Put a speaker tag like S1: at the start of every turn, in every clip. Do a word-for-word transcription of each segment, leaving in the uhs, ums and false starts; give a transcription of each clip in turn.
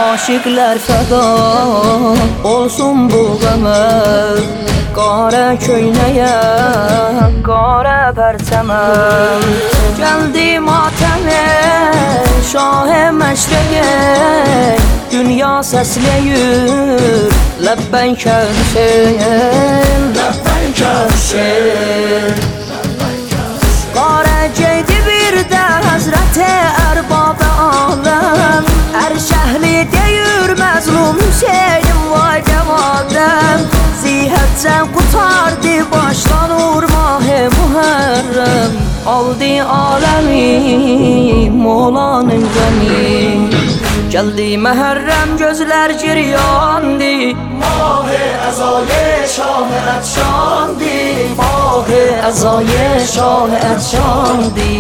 S1: aşıqlar fəda olsun bu qəmə. Qara köynəyə, qara pərçəmə gəldi matəmə, şahə məşrəyə. Dünya səsləyir Ləbbəykə Hüseyn, Ləbbəykə Hüseyn. Qara geydi bir də Həzrəti Ərbab-ı aləm, hər şəhli deyir məzlum Hüseynim vay qəmadəm. Zihəccən qutardı başlanır Mah-ı Muhərrəm, aldı aləmi Molanın qəmi. Gəldi Məhərrəm gözlər giryandı, Mah-ı əzayı şah-ı ətşandı, Mah-ı əzayı şah-ı ətşandı.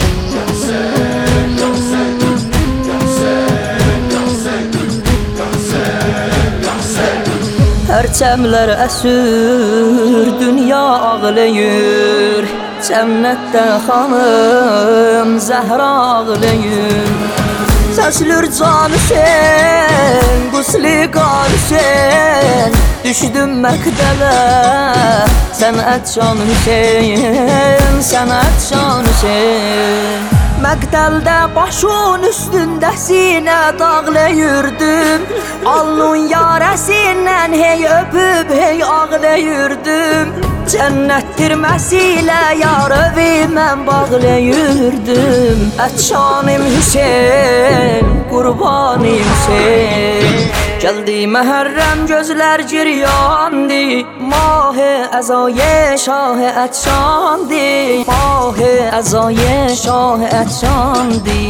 S1: Pərçəmlər əsür, dünya ağlayır, cənnətdə xanım Zəhra ağlayır. Səslür can Hüseyn, qusli qan Hüseyn, düşdüm məktəbə sənətcan Hüseyn, sənətcan Hüseyn. Məqtəldə başın üstündə sinə dağlayırdım, alnın yarəsindən hey öpüb hey ağlayırdım. Cənnətdir məsilə yarıvi mən bağlayırdım. Ətşanım Hüseyn, qurbanım Hüseyn. Gəldi Məhərrəm gözlər giryandı, Mah-ı əzayı şah-ı ətşandı, Mah-ı əzayı şah-ı ətşandı.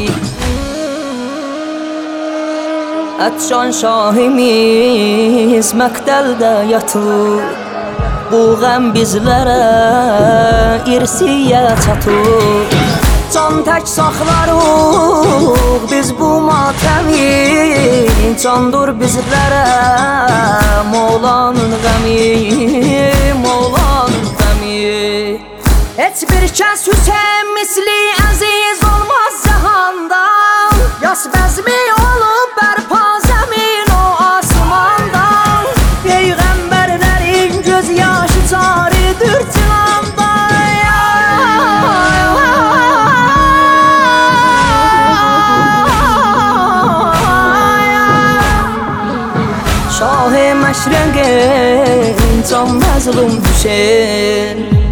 S1: Ətşan şahimiz məktəldə yatır, bu qəm bizlərə irsiyə çatır. Can tək saxlarıq biz bu matəmi, candır bizlərə Molanın qəmi, Molanın qəmi. Heç bir kəs Hüseyn misli əziz olmaz cəhanda, yas bəzmi olub bərpa zəmin o asmandan. Peyğəmbərlərin göz yaşı caridir cihanda. Şah-ı məşrəqin can məzlum Hüseyn,